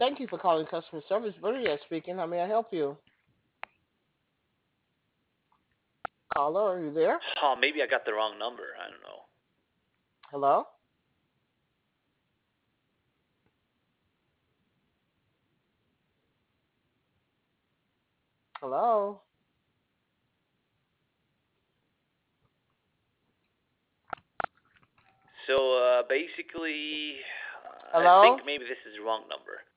Thank you for calling customer service. Bernadette speaking. How may I help you? Caller, are you there? Oh, maybe I got the wrong number. I don't know. Hello? Hello? So basically, I think Hello? maybe this is the wrong number.